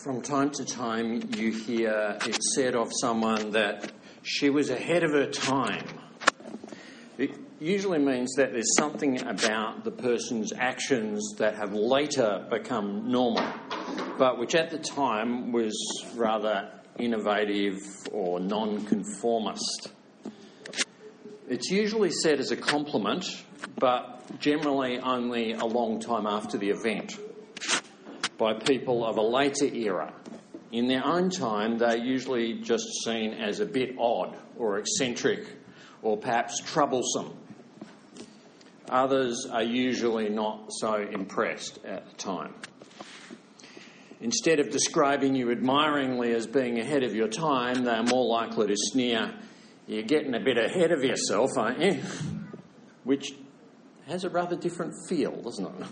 From time to time you hear it said of someone that she was ahead of her time. It usually means that there's something about the person's actions that have later become normal, but which at the time was rather innovative or non-conformist. It's usually said as a compliment, but generally only a long time after the event, by people of a later era. In their own time, they're usually just seen as a bit odd or eccentric or perhaps troublesome. Others are usually not so impressed at the time. Instead of describing you admiringly as being ahead of your time, they are more likely to sneer, "You're getting a bit ahead of yourself, aren't you?" Which has a rather different feel, doesn't it?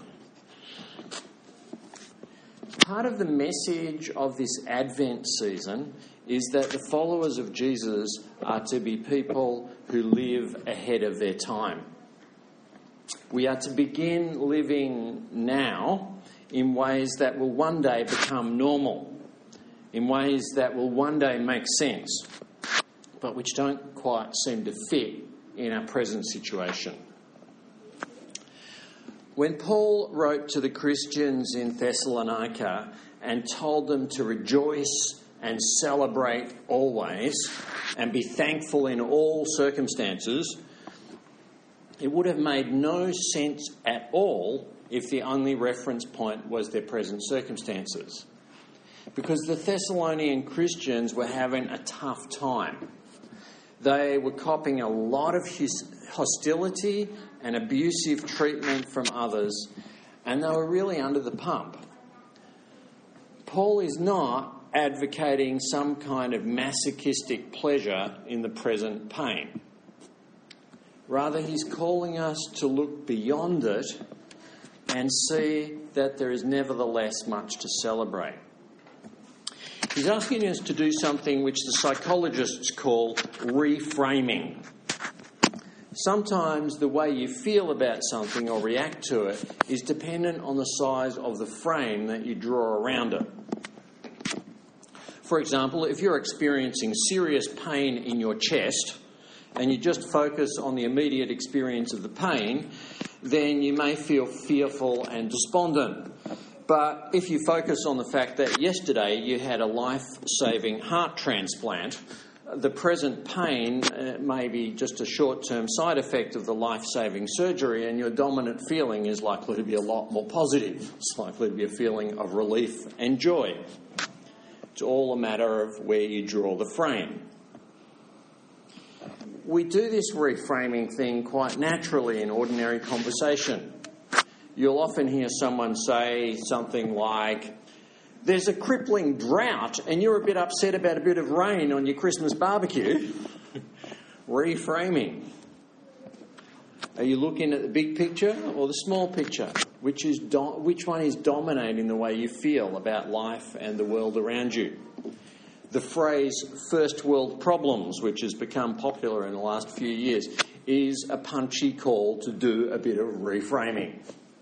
Part of the message of this Advent season is that the followers of Jesus are to be people who live ahead of their time. We are to begin living now in ways that will one day become normal, in ways that will one day make sense, but which don't quite seem to fit in our present situation. When Paul wrote to the Christians in Thessalonica and told them to rejoice and celebrate always and be thankful in all circumstances, it would have made no sense at all if the only reference point was their present circumstances. Because the Thessalonian Christians were having a tough time. They were copping a lot of hostility and abusive treatment from others, and they were really under the pump. Paul is not advocating some kind of masochistic pleasure in the present pain. Rather, he's calling us to look beyond it and see that there is nevertheless much to celebrate. He's asking us to do something which the psychologists call reframing. Sometimes the way you feel about something or react to it is dependent on the size of the frame that you draw around it. For example, if you're experiencing serious pain in your chest and you just focus on the immediate experience of the pain, then you may feel fearful and despondent. But if you focus on the fact that yesterday you had a life-saving heart transplant, the present pain may be just a short-term side effect of the life-saving surgery, and your dominant feeling is likely to be a lot more positive. It's likely to be a feeling of relief and joy. It's all a matter of where you draw the frame. We do this reframing thing quite naturally in ordinary conversation. You'll often hear someone say something like, "There's a crippling drought and you're a bit upset about a bit of rain on your Christmas barbecue." Reframing. Are you looking at the big picture or the small picture? Which one is dominating the way you feel about life and the world around you? The phrase "first world problems," which has become popular in the last few years, is a punchy call to do a bit of reframing.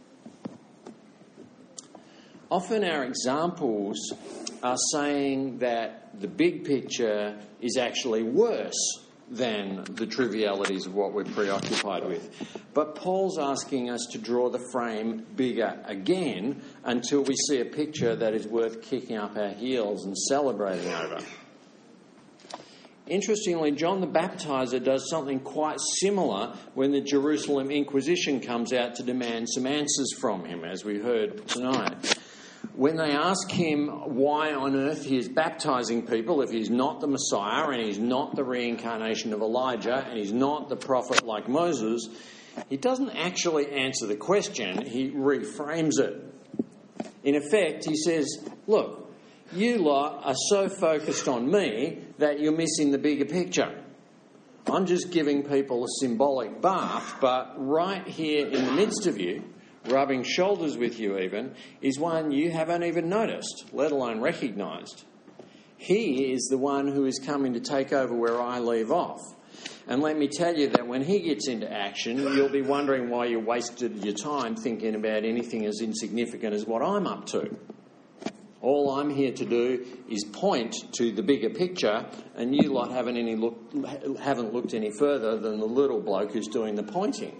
Often our examples are saying that the big picture is actually worse than the trivialities of what we're preoccupied with. But Paul's asking us to draw the frame bigger again until we see a picture that is worth kicking up our heels and celebrating over. Interestingly, John the Baptizer does something quite similar when the Jerusalem Inquisition comes out to demand some answers from him, as we heard tonight. When they ask him why on earth he is baptising people if he's not the Messiah and he's not the reincarnation of Elijah and he's not the prophet like Moses, he doesn't actually answer the question, he reframes it. In effect, he says, "Look, you lot are so focused on me that you're missing the bigger picture. I'm just giving people a symbolic bath, but right here in the midst of you, rubbing shoulders with you even, is one you haven't even noticed, let alone recognised. He is the one who is coming to take over where I leave off. And let me tell you that when he gets into action, you'll be wondering why you wasted your time thinking about anything as insignificant as what I'm up to." All I'm here to do is point to the bigger picture, and you lot haven't looked any further than the little bloke who's doing the pointing.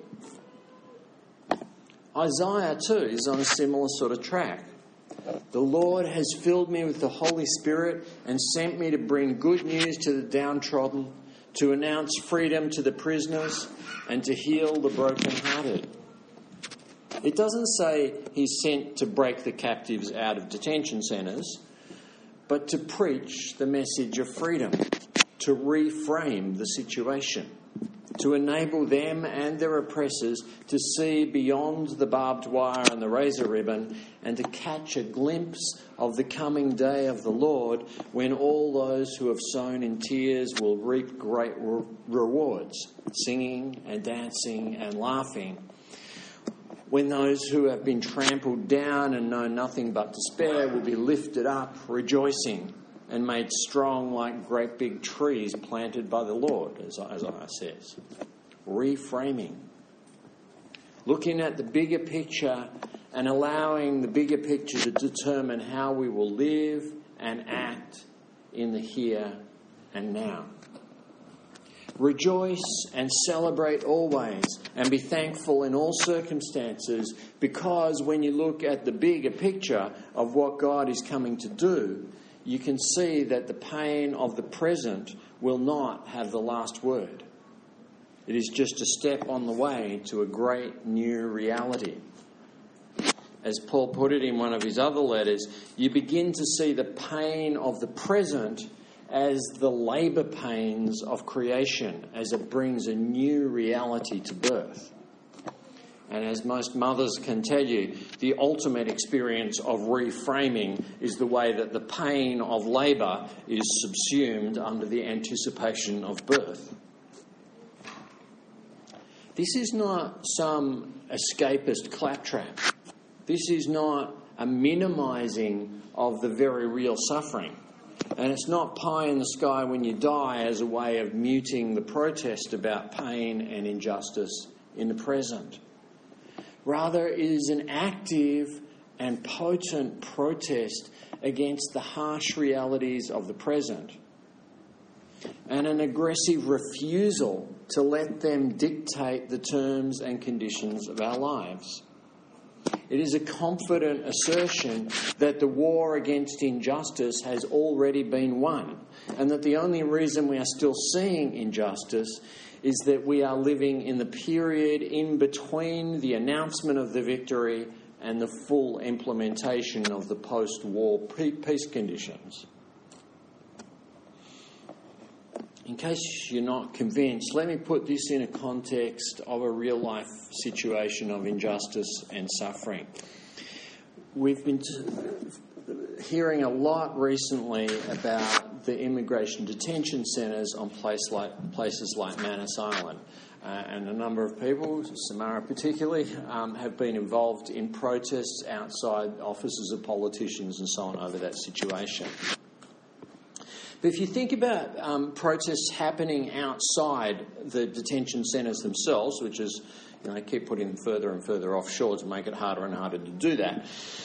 Isaiah too is on a similar sort of track. The Lord has filled me with the Holy Spirit and sent me to bring good news to the downtrodden, to announce freedom to the prisoners, and to heal the brokenhearted. It doesn't say he's sent to break the captives out of detention centres, but to preach the message of freedom, to reframe the situation, to enable them and their oppressors to see beyond the barbed wire and the razor ribbon and to catch a glimpse of the coming day of the Lord, when all those who have sown in tears will reap great rewards, singing and dancing and laughing. When those who have been trampled down and know nothing but despair will be lifted up, rejoicing, and made strong like great big trees planted by the Lord, as Isaiah says. Reframing. Looking at the bigger picture and allowing the bigger picture to determine how we will live and act in the here and now. Rejoice and celebrate always, and be thankful in all circumstances, because when you look at the bigger picture of what God is coming to do, you can see that the pain of the present will not have the last word. It is just a step on the way to a great new reality. As Paul put it in one of his other letters, you begin to see the pain of the present as the labour pains of creation, as it brings a new reality to birth. And as most mothers can tell you, the ultimate experience of reframing is the way that the pain of labour is subsumed under the anticipation of birth. This is not some escapist claptrap. This is not a minimising of the very real suffering. And it's not pie in the sky when you die as a way of muting the protest about pain and injustice in the present. Rather, it is an active and potent protest against the harsh realities of the present, and an aggressive refusal to let them dictate the terms and conditions of our lives. It is a confident assertion that the war against injustice has already been won, and that the only reason we are still seeing injustice is that we are living in the period in between the announcement of the victory and the full implementation of the post-war peace conditions. In case you're not convinced, let me put this in a context of a real-life situation of injustice and suffering. We've been hearing a lot recently about the immigration detention centres on places like Manus Island. And a number of people, Samara particularly, have been involved in protests outside offices of politicians and so on over that situation. But if you think about protests happening outside the detention centres themselves, which is, they keep putting them further and further offshore to make it harder and harder to do that.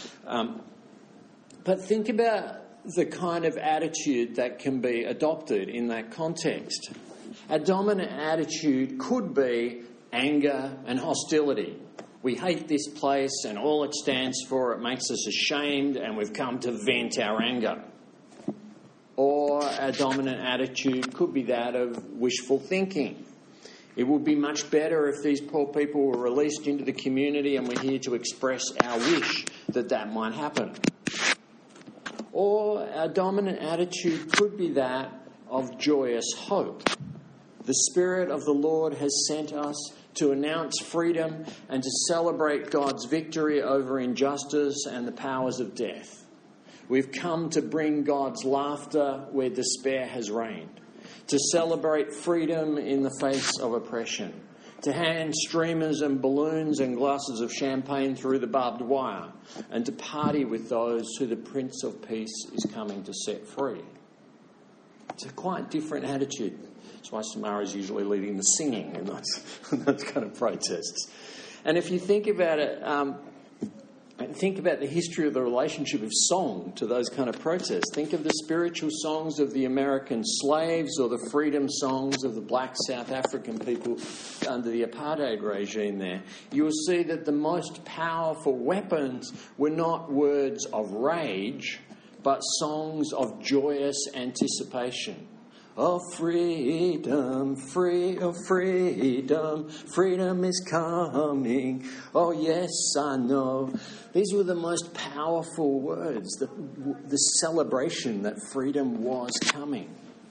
But think about the kind of attitude that can be adopted in that context. A dominant attitude could be anger and hostility. We hate this place and all it stands for, it makes us ashamed, and we've come to vent our anger. Or a dominant attitude could be that of wishful thinking. It would be much better if these poor people were released into the community and we're here to express our wish that that might happen. Or a dominant attitude could be that of joyous hope. The Spirit of the Lord has sent us to announce freedom and to celebrate God's victory over injustice and the powers of death. We've come to bring God's laughter where despair has reigned, to celebrate freedom in the face of oppression, to hand streamers and balloons and glasses of champagne through the barbed wire, and to party with those who the Prince of Peace is coming to set free. It's a quite different attitude. That's why Samara is usually leading the singing in those kind of protests. And if you think about it, And think about the history of the relationship of song to those kind of protests. Think of the spiritual songs of the American slaves or the freedom songs of the black South African people under the apartheid regime there. You will see that the most powerful weapons were not words of rage, but songs of joyous anticipation. Oh, freedom, freedom, freedom is coming. Oh, yes, I know. These were the most powerful words, the celebration that freedom was coming.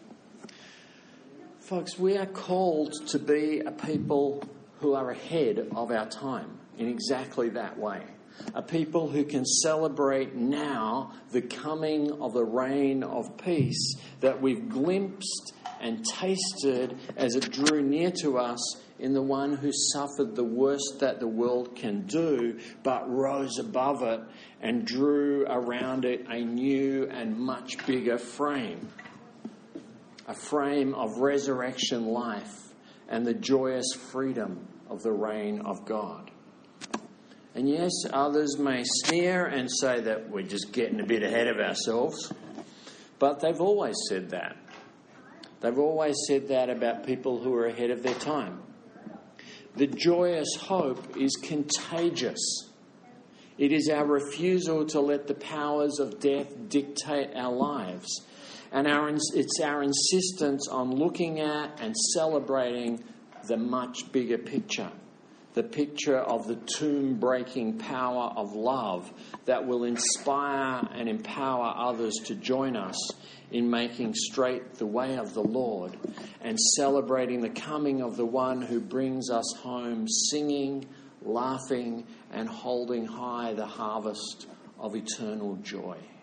Folks, we are called to be a people who are ahead of our time in exactly that way. A people who can celebrate now the coming of the reign of peace that we've glimpsed and tasted as it drew near to us in the one who suffered the worst that the world can do, but rose above it and drew around it a new and much bigger frame. A frame of resurrection life and the joyous freedom of the reign of God. And yes, others may sneer and say that we're just getting a bit ahead of ourselves. But they've always said that. They've always said that about people who are ahead of their time. The joyous hope is contagious. It is our refusal to let the powers of death dictate our lives. And it's our insistence on looking at and celebrating the much bigger picture. The picture of the tomb-breaking power of love that will inspire and empower others to join us in making straight the way of the Lord and celebrating the coming of the one who brings us home singing, laughing, and holding high the harvest of eternal joy.